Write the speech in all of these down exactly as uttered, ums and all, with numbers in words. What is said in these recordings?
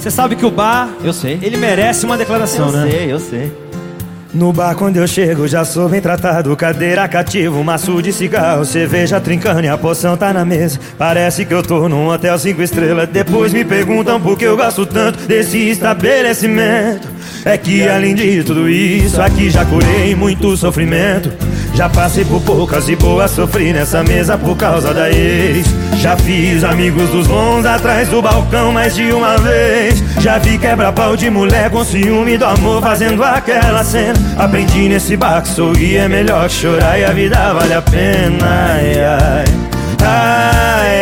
Você sabe que o bar, Eu sei. ele merece uma declaração, Eu né? sei, eu sei. No bar quando eu chego já sou bem tratado. Cadeira cativa, um maço de cigarro, cerveja trincando e a poção tá na mesa. Parece que eu tô num hotel cinco estrelas. Depois me perguntam por que eu gosto tanto desse estabelecimento. É que além de tudo isso, aqui já curei muito sofrimento. Já passei por poucas e boas, sofri nessa mesa por causa da ex. Já fiz amigos dos bons atrás do balcão mais de uma vez. Já vi quebra-pau de mulher com ciúme do amor fazendo aquela cena. Aprendi nesse bar que sorrir é melhor que chorar e a vida vale a pena. Ai, ai, ai,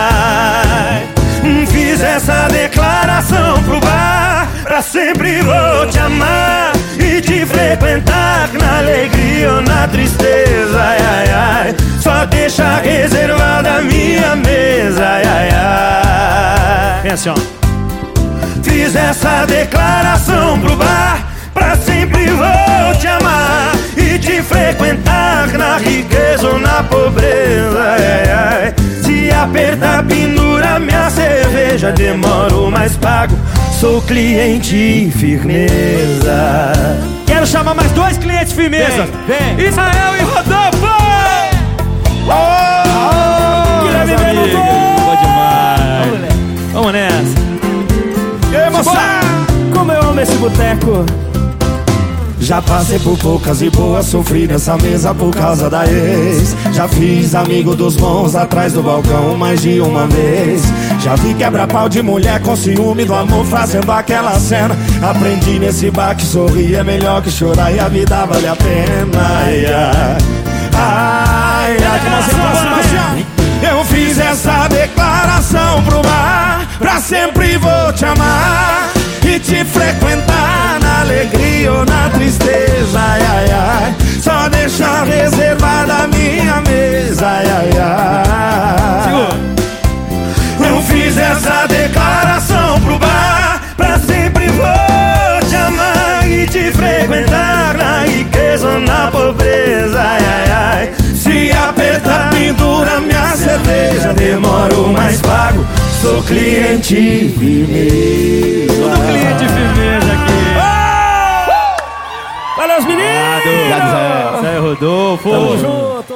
ai. Fiz essa declaração pro bar: pra sempre vou te amar e te frequentar, na alegria ou na tristeza. Ai, ai, ai. Só deixa reservada a minha mesa. Ai, ai, ai. Vem assim, ó. Fiz essa declaração pro bar: pra sempre vou te amar e te frequentar, na riqueza ou na pobreza. Ai, ai. Se apertar, pendura minha cerveja, demoro mas pago, sou cliente firmeza. Quero chamar mais dois clientes firmeza. Vem, vem. Israel e Rodolfo! Oh, Guilherme meus Belo amigos. Bom demais. Vamos nessa. E aí, moçada? Como eu amo esse boteco. Já passei por poucas e boas, sofri nessa mesa por causa da ex. Já fiz amigo dos bons atrás do balcão mais de uma vez. Já vi quebra-pau de mulher com ciúme do amor fazendo aquela cena. Aprendi nesse bar que sorrir é melhor que chorar e a vida vale a pena. Ai, ai, ai, ai, como assim, assim, eu fiz essa declaração pro bar: pra sempre vou te amar e te frequentar, na alegria ou na tristeza. Ai, ai, ai. Só deixar reservada a minha mesa. Ai, ai, ai. Eu fiz essa declaração pro bar: pra sempre vou te amar e te frequentar, na riqueza ou na pobreza. Ai, ai, ai. Se apertar, pendura minha cerveja, demoro mas pago, sou cliente firmeza. Tudo cliente firmeza aqui. Valeu, os meninos! Obrigado, Zé. Zé Rodolfo. Tamo junto.